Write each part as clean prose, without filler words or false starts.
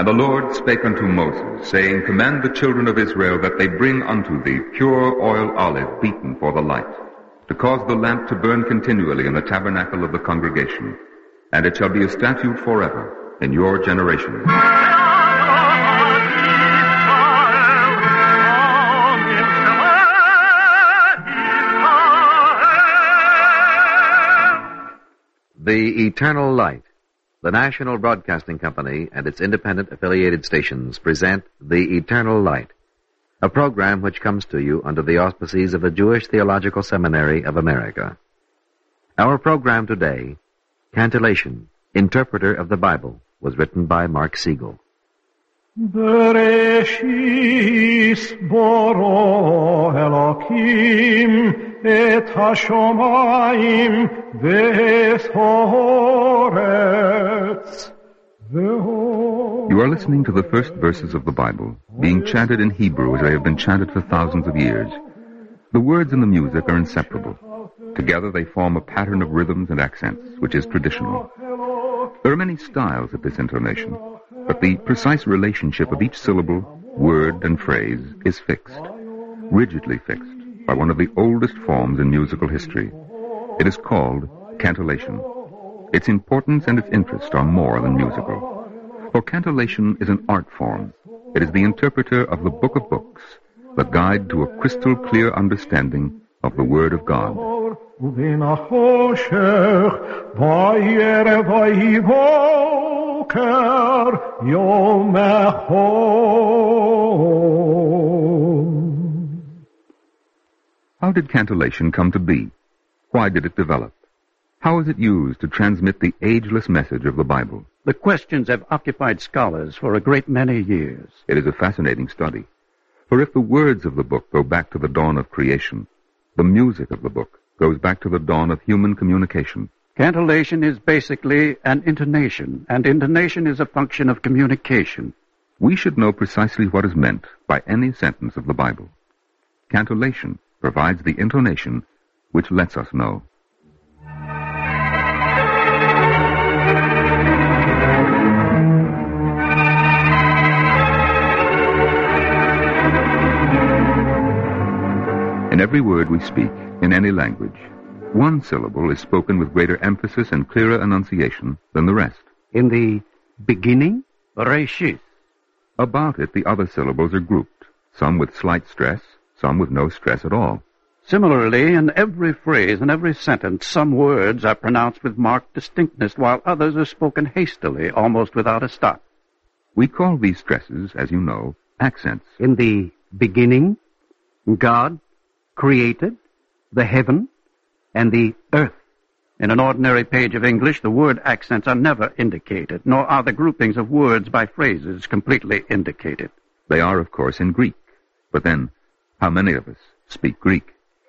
the Lord spake unto Moses, saying, Command the children of Israel that they bring unto thee pure oil olive beaten for the light, to cause the lamp to burn continually in the tabernacle of the congregation. And it shall be a statute forever in your generations. The Eternal Light. The National Broadcasting Company and its independent affiliated stations present The Eternal Light, a program which comes to you under the auspices of the Jewish Theological Seminary of America. Our program today, Cantillation, Interpreter of the Bible, was written by Mark Siegel. Bereshis boro Elokim et hashomayim ve'es haaretz. You are listening to the first verses of the Bible, being chanted in Hebrew as they have been chanted for thousands of years. The words and the music are inseparable. Together they form a pattern of rhythms and accents, which is traditional. There are many styles of this intonation, but the precise relationship of each syllable, word, and phrase is fixed, rigidly fixed, by one of the oldest forms in musical history. It is called cantillation. Its importance and its interest are more than musical. For cantillation is an art form. It is the interpreter of the Book of Books, the guide to a crystal clear understanding of the Word of God. How did cantillation come to be? Why did it develop? How is it used to transmit the ageless message of the Bible? The questions have occupied scholars for a great many years. It is a fascinating study. For if the words of the book go back to the dawn of creation, the music of the book goes back to the dawn of human communication. Cantillation is basically an intonation, and intonation is a function of communication. We should know precisely what is meant by any sentence of the Bible. Cantillation provides the intonation which lets us know. In every word we speak, in any language, one syllable is spoken with greater emphasis and clearer enunciation than the rest. In the beginning, Bereshis. About it, the other syllables are grouped, some with slight stress, some with no stress at all. Similarly, in every phrase and every sentence, some words are pronounced with marked distinctness, while others are spoken hastily, almost without a stop. We call these stresses, as you know, accents. In the beginning, God created the heaven and the earth. In an ordinary page of English, the word accents are never indicated, nor are the groupings of words by phrases completely indicated. They are, of course, in Greek. But then, how many of us speak Greek?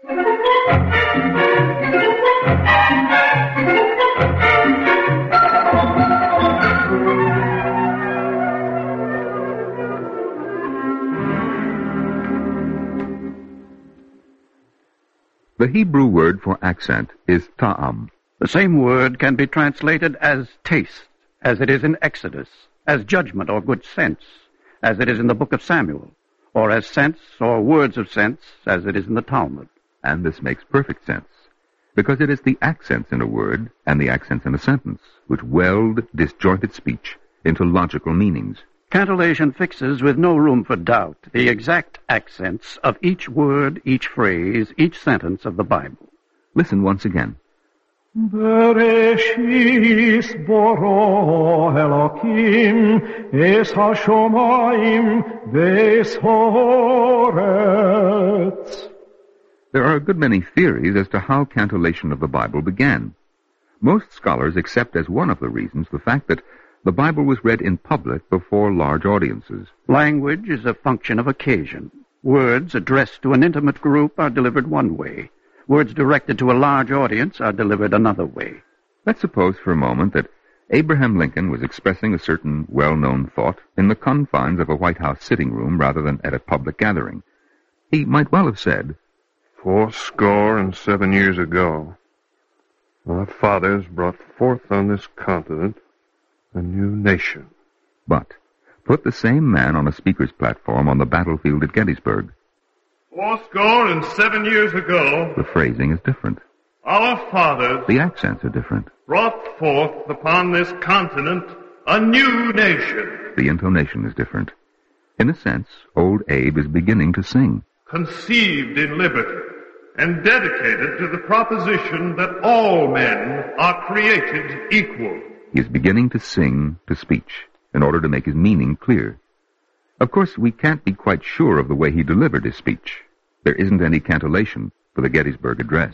The Hebrew word for accent is ta'am. The same word can be translated as taste, as it is in Exodus, as judgment or good sense, as it is in the book of Samuel, or as sense or words of sense, as it is in the Talmud. And this makes perfect sense, because it is the accents in a word and the accents in a sentence which weld disjointed speech into logical meanings. Cantillation fixes, with no room for doubt, the exact accents of each word, each phrase, each sentence of the Bible. Listen once again. Bereshis boro Elokim es hashomayim ve'es haaretz. There are a good many theories as to how cantillation of the Bible began. Most scholars accept as one of the reasons the fact that the Bible was read in public before large audiences. Language is a function of occasion. Words addressed to an intimate group are delivered one way. Words directed to a large audience are delivered another way. Let's suppose for a moment that Abraham Lincoln was expressing a certain well-known thought in the confines of a White House sitting room rather than at a public gathering. He might well have said, 87 years ago, my fathers brought forth on this continent a new nation. But Put the same man on a speaker's platform on the battlefield at Gettysburg. 7 years ago, The phrasing is different. our fathers The accents are different. brought forth upon this continent a new nation, The intonation is different. In a sense, old Abe is beginning to sing. conceived in liberty, and dedicated to the proposition that all men are created equal. He is beginning to sing to speech in order to make his meaning clear. Of course, we can't be quite sure of the way he delivered his speech. There isn't any cantillation for the Gettysburg Address.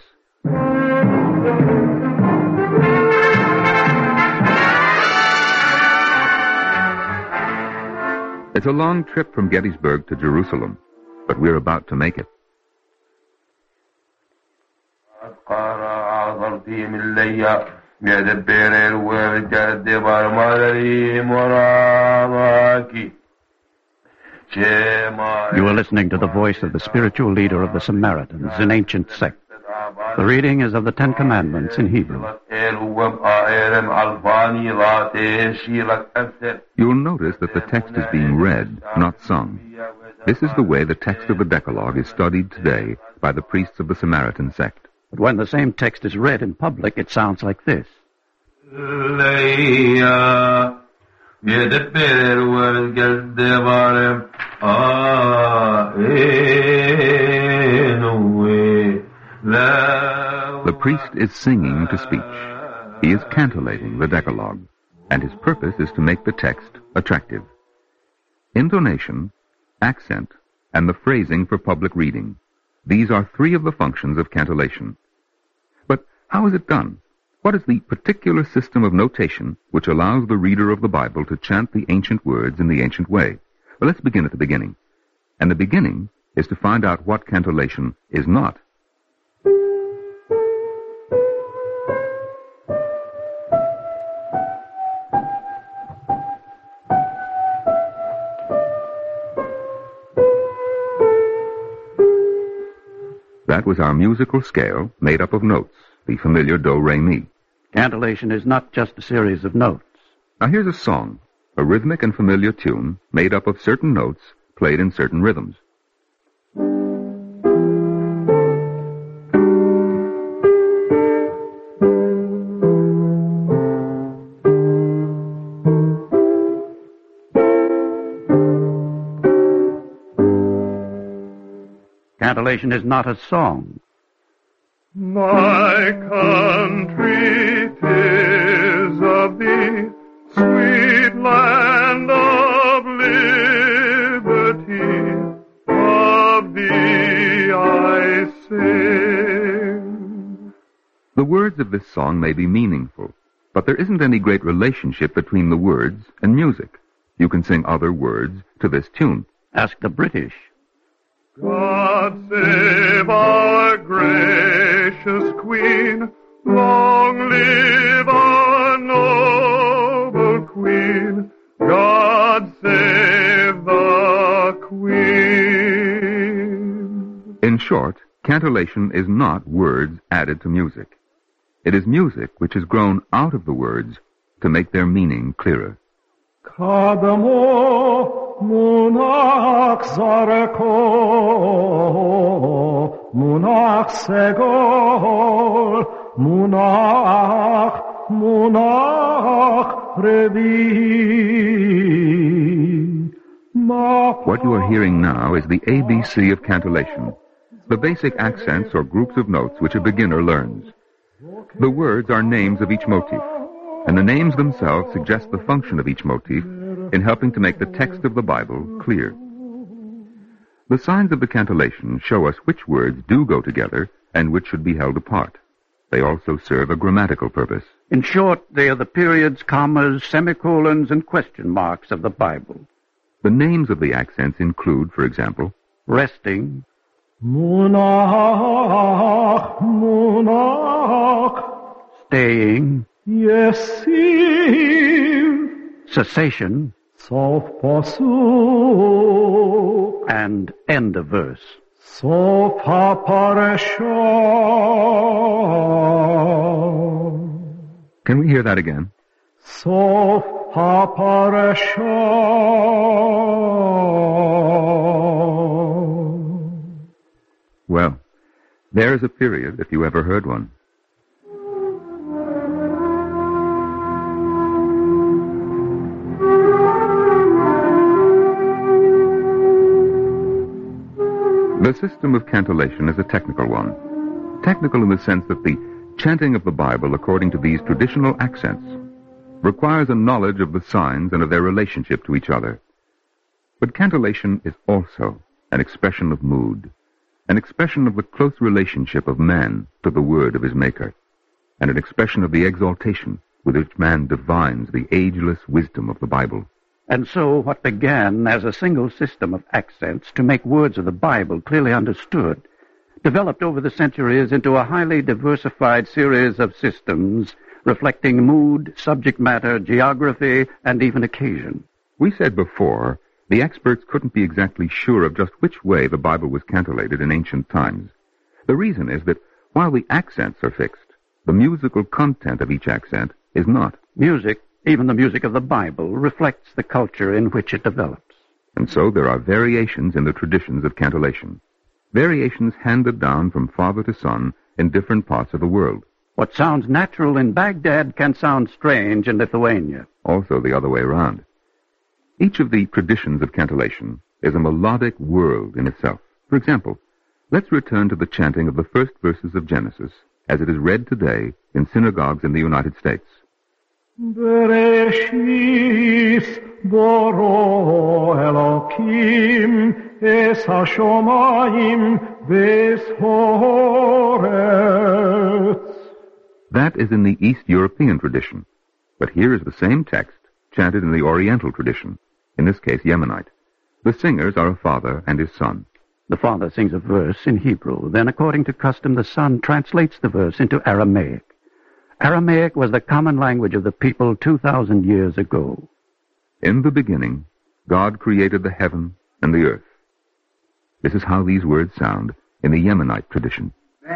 It's a long trip from Gettysburg to Jerusalem, but we're about to make it. You are listening to the voice of the spiritual leader of the Samaritans, an ancient sect. The reading is of the Ten Commandments in Hebrew. You'll notice that the text is being read, not sung. This is the way the text of the Decalogue is studied today by the priests of the Samaritan sect. But when the same text is read in public, it sounds like this. The priest is singing to speech. He is cantillating the Decalogue, and his purpose is to make the text attractive. Intonation, accent, and the phrasing for public reading. These are three of the functions of cantillation. But how is it done? What is the particular system of notation which allows the reader of the Bible to chant the ancient words in the ancient way? Well, let's begin at the beginning. And the beginning is to find out what cantillation is not. That was our musical scale made up of notes, the familiar do, re, mi. Cantillation is not just a series of notes. Now here's a song, a rhythmic and familiar tune made up of certain notes played in certain rhythms. Cantillation is not a song. My country 'tis of thee, sweet land of liberty, of thee I sing. The words of this song may be meaningful, but there isn't any great relationship between the words and music. You can sing other words to this tune. Ask the British. God save our gracious Queen, long live our noble Queen, God save the Queen. In short, cantillation is not words added to music. It is music which has grown out of the words to make their meaning clearer. Kadmo Munak Zareko, Munak Segol, Munak Revi. What you are hearing now is the ABC of cantillation, the basic accents or groups of notes which a beginner learns. The words are names of each motif, and the names themselves suggest the function of each motif in helping to make the text of the Bible clear. The signs of the cantillation show us which words do go together and which should be held apart. They also serve a grammatical purpose. In short, they are the periods, commas, semicolons, and question marks of the Bible. The names of the accents include, for example, Resting, Munach, Munach, staying, Yesiv, cessation, Sof Pasuk, and end of verse. Sof HaParsha. Can we hear that again? Sof Well, there is a period, if you ever heard one. The system of cantillation is a technical one. Technical in the sense that the chanting of the Bible according to these traditional accents requires a knowledge of the signs and of their relationship to each other. But cantillation is also an expression of mood, an expression of the close relationship of man to the word of his Maker, and an expression of the exaltation with which man divines the ageless wisdom of the Bible. And so what began as a single system of accents to make words of the Bible clearly understood developed over the centuries into a highly diversified series of systems reflecting mood, subject matter, geography, and even occasion. We said before, the experts couldn't be exactly sure of just which way the Bible was cantillated in ancient times. The reason is that while the accents are fixed, the musical content of each accent is not. Music, even the music of the Bible, reflects the culture in which it develops. And so there are variations in the traditions of cantillation. Variations handed down from father to son in different parts of the world. What sounds natural in Baghdad can sound strange in Lithuania. Also the other way around. Each of the traditions of cantillation is a melodic world in itself. For example, let's return to the chanting of the first verses of Genesis as it is read today in synagogues in the United States. Bereshis boro Elokim es hashomayim ves haaretz. That is in the East European tradition, but here is the same text chanted in the Oriental tradition, in this case Yemenite. The singers are a father and his son. The father sings a verse in Hebrew, then according to custom the son translates the verse into Aramaic. Aramaic was the common language of the people 2,000 years ago. In the beginning, God created the heaven and the earth. This is how these words sound in the Yemenite tradition.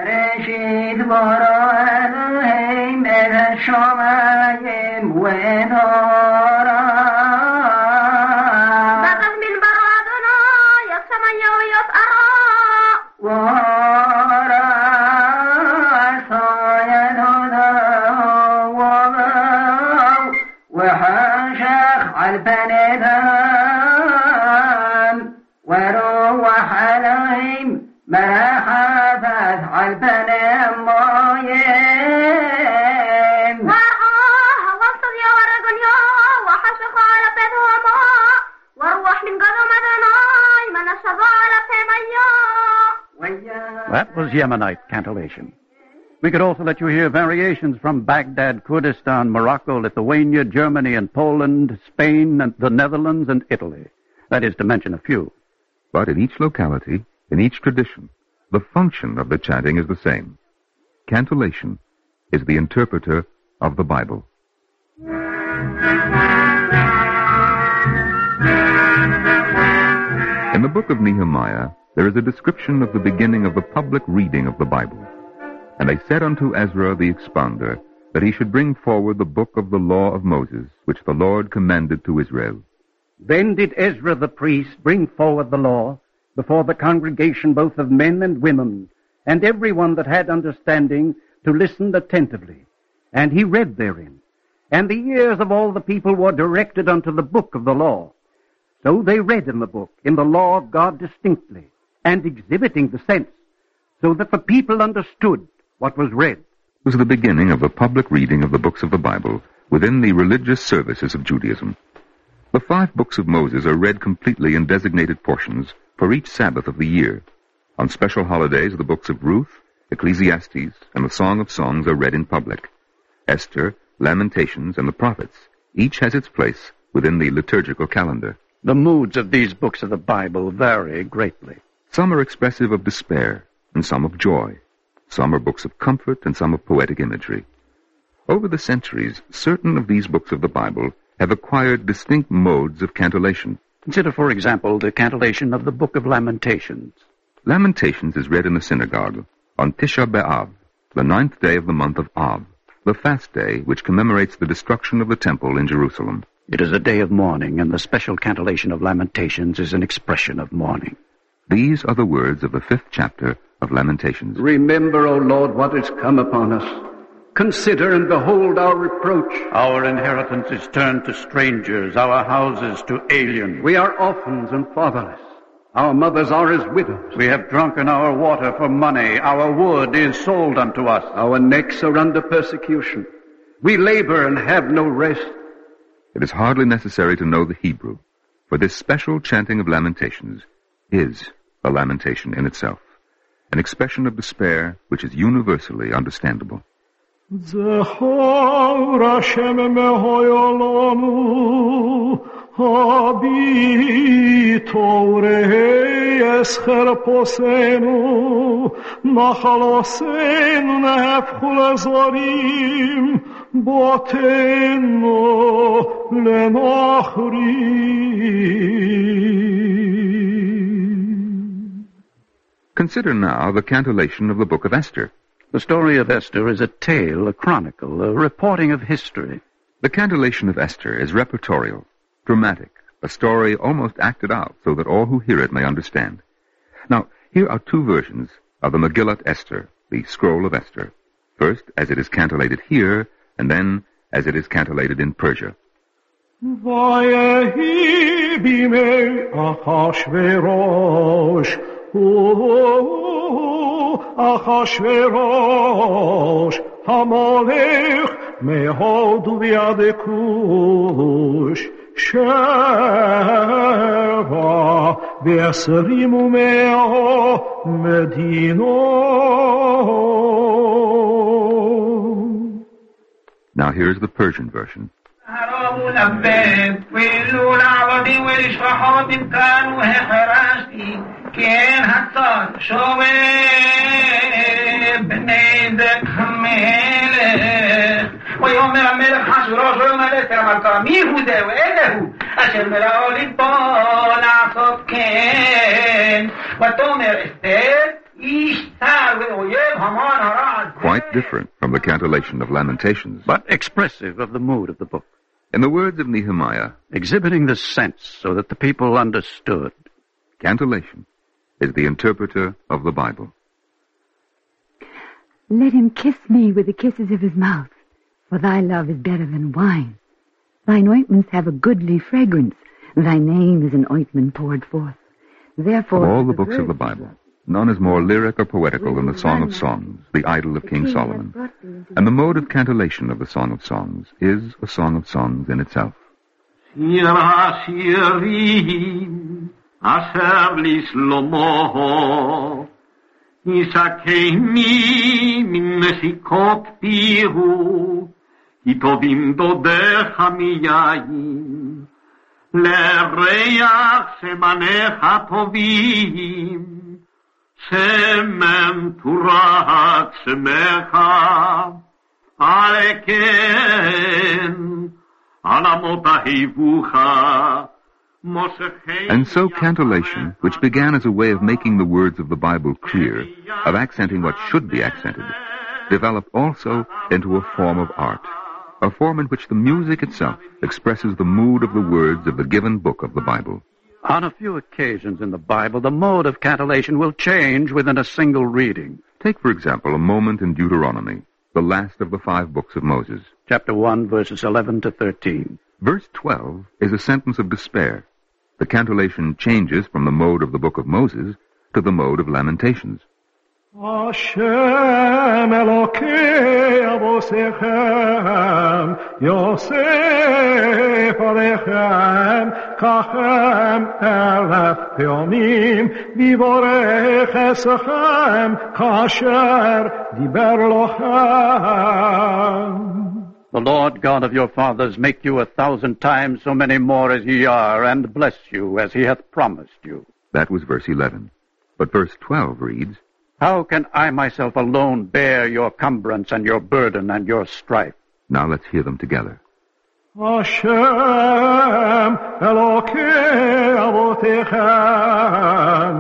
That was Yemenite cantillation. We could also let you hear variations from Baghdad, Kurdistan, Morocco, Lithuania, Germany, and Poland, Spain, and the Netherlands, and Italy. That is to mention a few. But in each locality, in each tradition, the function of the chanting is the same. Cantillation is the interpreter of the Bible. In the book of Nehemiah, there is a description of the beginning of the public reading of the Bible. And they said unto Ezra the expounder that he should bring forward the book of the law of Moses, which the Lord commanded to Israel. Then did Ezra the priest bring forward the law before the congregation both of men and women, and every one that had understanding to listen attentively. And he read therein. And the ears of all the people were directed unto the book of the law. So they read in the book, in the law of God distinctly, and exhibiting the sense, so that the people understood what was read. It was the beginning of the public reading of the books of the Bible within the religious services of Judaism. The 5 books of Moses are read completely in designated portions for each Sabbath of the year. On special holidays, the books of Ruth, Ecclesiastes, and the Song of Songs are read in public. Esther, Lamentations, and the Prophets each has its place within the liturgical calendar. The moods of these books of the Bible vary greatly. Some are expressive of despair, and some of joy. Some are books of comfort, and some of poetic imagery. Over the centuries, certain of these books of the Bible have acquired distinct modes of cantillation. Consider, for example, the cantillation of the Book of Lamentations. Lamentations is read in the synagogue on Tisha B'Av, the 9th day of the month of Av, the fast day which commemorates the destruction of the temple in Jerusalem. It is a day of mourning, and the special cantillation of Lamentations is an expression of mourning. These are the words of the 5th chapter of Lamentations. Remember, O Lord, what has come upon us. Consider and behold our reproach. Our inheritance is turned to strangers, our houses to aliens. We are orphans and fatherless. Our mothers are as widows. We have drunken our water for money. Our wood is sold unto us. Our necks are under persecution. We labor and have no rest. It is hardly necessary to know the Hebrew, for this special chanting of Lamentations is a lamentation in itself, an expression of despair which is universally understandable. Zechor Hashem mehoyolonu habitorei escher posenu nachalosenu nehefchu lezorim botenu lenochrim. Consider now the cantillation of the book of Esther. The story of Esther is a tale, a chronicle, a reporting of history. The cantillation of Esther is repertorial, dramatic, a story almost acted out so that all who hear it may understand. Now, here are 2 versions of the Megillat Esther, the scroll of Esther. First, as it is cantillated here, and then as it is cantillated in Persia. Vayehi bimei Achashverosh Achashverosh Hamalech Mehod Viad Kush Sheva V'esrim Umeo Medino. Now here's the Persian version. כן הצד שובב בני דק המלך ויאמר המלך אחשוורוש ויאמר אסתר המלכה מי הוא זה ואיזה הוא אשר מלאו ליבו לעשות כן ותאמר אסתר איש צר ואויב המן הרע. Quite different from the cantillation of Lamentations, but expressive of the mood of the book. In the words of Nehemiah, exhibiting the sense so that the people understood. Cantillation is the interpreter of the Bible. Let him kiss me with the kisses of his mouth, for thy love is better than wine. Thine ointments have a goodly fragrance. Thy name is an ointment poured forth. Therefore, of all the books of the Bible, none is more lyric or poetical than the Song of Songs, the idol of King Solomon. And the mode of cantillation of the Song of Songs is a Song of Songs in itself. אשר לשלמה ישקני מן נשיקות פיהו כי טובים דודיך מיין לריח שמניך טובים שמן תורת שמך על כן על אמות אהבוך. And so cantillation, which began as a way of making the words of the Bible clear, of accenting what should be accented, developed also into a form of art, a form in which the music itself expresses the mood of the words of the given book of the Bible. On a few occasions in the Bible, the mode of cantillation will change within a single reading. Take, for example, a moment in Deuteronomy, the last of the 5 books of Moses. Chapter 1, verses 11 to 13. Verse 12 is a sentence of despair. The cantillation changes from the mode of the book of Moses to the mode of Lamentations. Hashem Elokei Avosechem Yosef Alechem Kachem Elef Peomim Vivorech Esechem Kasher Diber Lochem. The Lord God of your fathers make you 1,000 times so many more as ye are, and bless you as he hath promised you. That was verse 11. But verse 12 reads, How can I myself alone bear your cumbrance and your burden and your strife? Now let's hear them together. Hashem Elokei Avotechem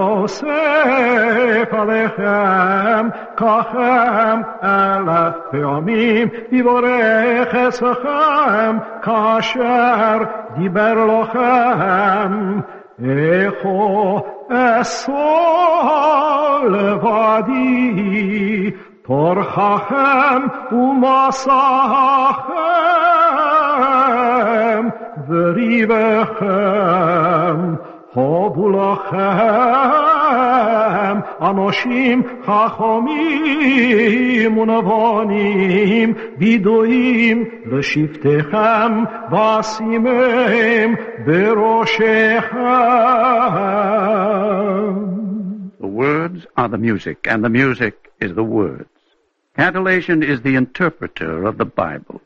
Yosef Alechem Kachem Elef Pe'amim Yivorech Esechem Kasher Diber Lochem Echo Esol Levadi Torchachem Umasachem Verivechem Hobulachem Anoshim Chachomim Unavonim Biduim Leshiftechem Vasimem Beroshechem. The words are the music, and the music is the words. Cantillation is the interpreter of the Bible.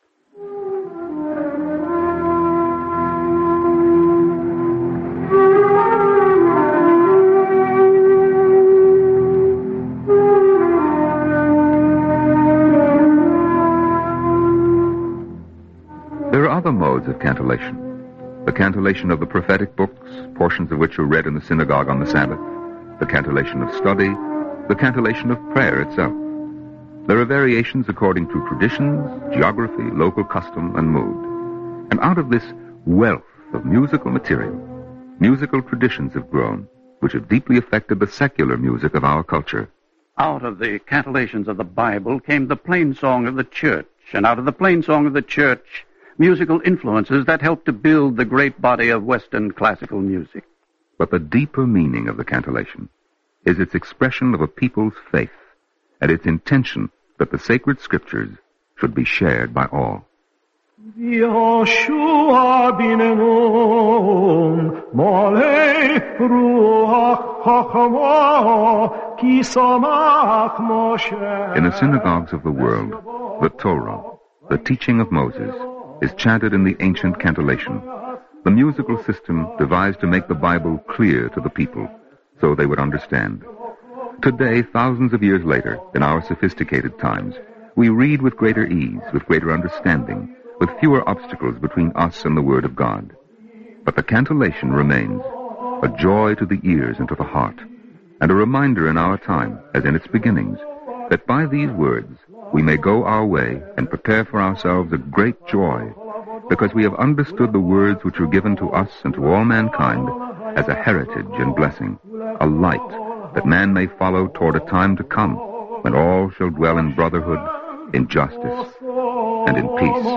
There are other modes of cantillation. The cantillation of the prophetic books, portions of which are read in the synagogue on the Sabbath, the cantillation of study, the cantillation of prayer itself. There are variations according to traditions, geography, local custom, and mood. And out of this wealth of musical material, musical traditions have grown, which have deeply affected the secular music of our culture. Out of the cantillations of the Bible came the plain song of the church, and out of the plain song of the church, musical influences that helped to build the great body of Western classical music. But the deeper meaning of the cantillation is its expression of a people's faith and its intention that the sacred scriptures should be shared by all. Yoshua binenun molei ruach chachamo ki samach Moshe. In the synagogues of the world, the Torah, the teaching of Moses, is chanted in the ancient cantillation, the musical system devised to make the Bible clear to the people so they would understand. Today, thousands of years later, in our sophisticated times, we read with greater ease, with greater understanding, with fewer obstacles between us and the Word of God. But the cantillation remains, a joy to the ears and to the heart, and a reminder in our time, as in its beginnings, that by these words we may go our way and prepare for ourselves a great joy, because we have understood the words which were given to us and to all mankind as a heritage and blessing, a light that man may follow toward a time to come when all shall dwell in brotherhood, in justice, and in peace.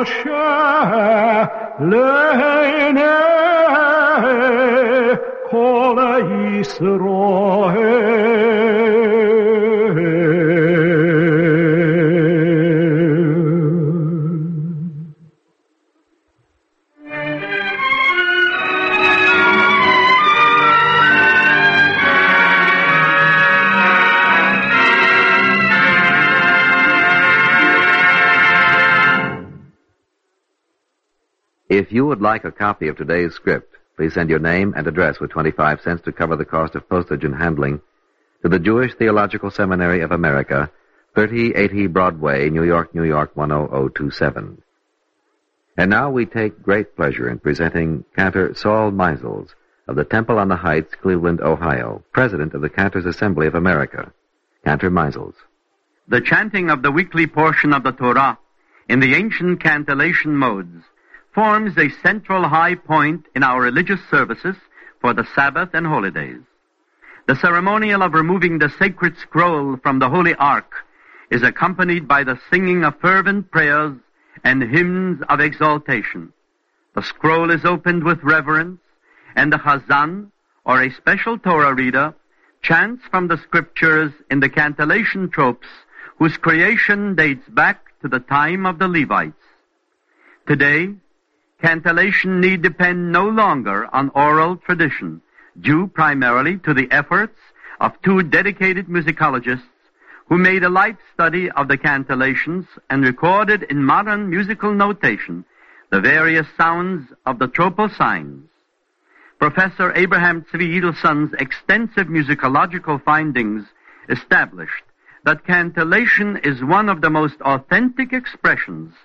If you would like a copy of today's script, please send your name and address with 25 cents to cover the cost of postage and handling to the Jewish Theological Seminary of America, 3080 Broadway, New York, New York, 10027. And now we take great pleasure in presenting Cantor Saul Meisels of the Temple on the Heights, Cleveland, Ohio, President of the Cantors Assembly of America. Cantor Meisels. The chanting of the weekly portion of the Torah in the ancient cantillation modes forms a central high point in our religious services for the Sabbath and holidays. The ceremonial of removing the sacred scroll from the Holy Ark is accompanied by the singing of fervent prayers and hymns of exaltation. The scroll is opened with reverence, and the Chazan, or a special Torah reader, chants from the scriptures in the cantillation tropes whose creation dates back to the time of the Levites. Today, cantillation need depend no longer on oral tradition, due primarily to the efforts of two dedicated musicologists who made a life study of the cantillations and recorded in modern musical notation the various sounds of the tropal signs. Professor Abraham Tzvi Edelson's extensive musicological findings established that cantillation is one of the most authentic expressions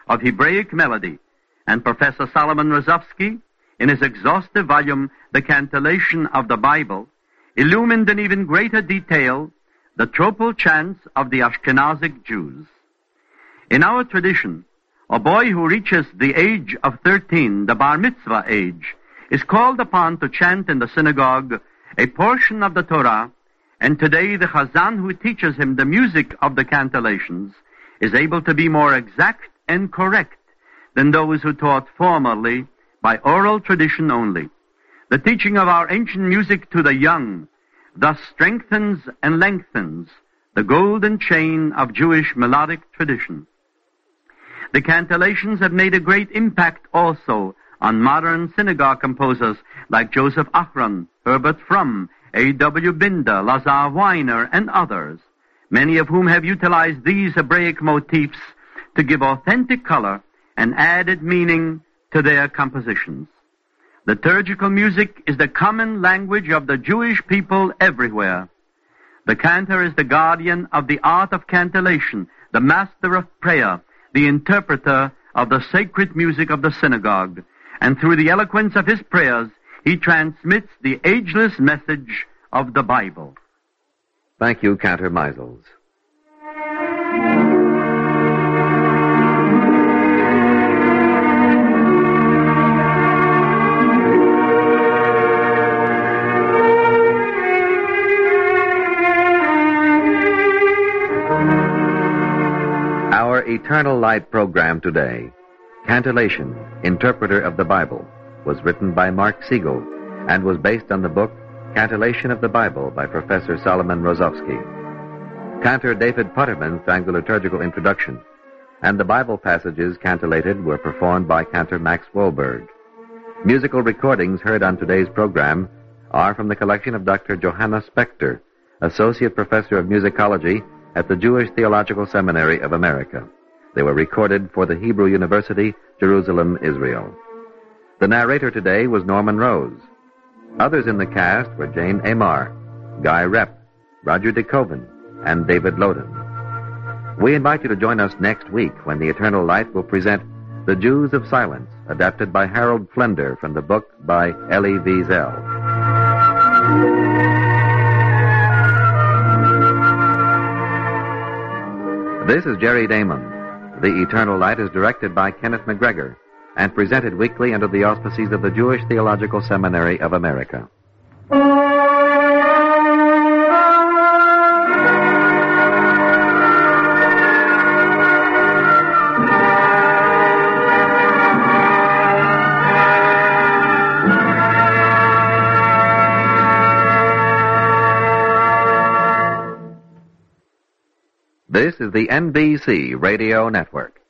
of Hebraic melody, and Professor Solomon Rozovsky, in his exhaustive volume, The Cantillation of the Bible, illumined in even greater detail the tropal chants of the Ashkenazic Jews. In our tradition, a boy who reaches the age of 13, the bar mitzvah age, is called upon to chant in the synagogue a portion of the Torah, and today the Chazan who teaches him the music of the cantillations is able to be more exact and correct than those who taught formerly by oral tradition only. The teaching of our ancient music to the young thus strengthens and lengthens the golden chain of Jewish melodic tradition. The cantillations have made a great impact also on modern synagogue composers like Joseph Achron, Herbert Frum, A.W. Binder, Lazar Weiner, and others, many of whom have utilized these Hebraic motifs to give authentic color and added meaning to their compositions. Liturgical music is the common language of the Jewish people everywhere. The cantor is the guardian of the art of cantillation, the master of prayer, the interpreter of the sacred music of the synagogue, and through the eloquence of his prayers, he transmits the ageless message of the Bible. Thank you, Cantor Meisels. Our Eternal Light program today, Cantillation, Interpreter of the Bible, was written by Mark Siegel and was based on the book Cantillation of the Bible by Professor Solomon Rozovsky. Cantor David Putterman sang the liturgical introduction, and the Bible passages cantillated were performed by Cantor Max Wohlberg. Musical recordings heard on today's program are from the collection of Dr. Johanna Spector, Associate Professor of Musicology at the Jewish Theological Seminary of America. They were recorded for the Hebrew University, Jerusalem, Israel. The narrator today was Norman Rose. Others in the cast were Jane Amar, Guy Rep, Roger DeKoven, and David Loden. We invite you to join us next week when the Eternal Light will present The Jews of Silence, adapted by Harold Flender from the book by Elie Wiesel. This is Jerry Damon. The Eternal Light is directed by Kenneth McGregor and presented weekly under the auspices of the Jewish Theological Seminary of America. This is the NBC Radio Network.